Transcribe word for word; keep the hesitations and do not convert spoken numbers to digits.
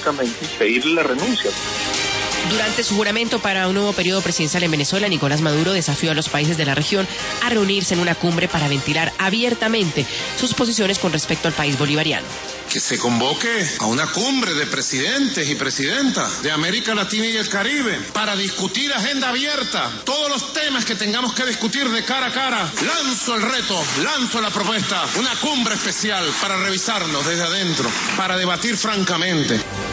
públicamente y pedirle la renuncia. Durante su juramento para un nuevo periodo presidencial en Venezuela, Nicolás Maduro desafió a los países de la región a reunirse en una cumbre para ventilar abiertamente sus posiciones con respecto al país bolivariano. Que se convoque a una cumbre de presidentes y presidentas de América Latina y el Caribe para discutir agenda abierta, todos los temas que tengamos que discutir de cara a cara. Lanzo el reto, lanzo la propuesta, una cumbre especial para revisarnos desde adentro, para debatir francamente.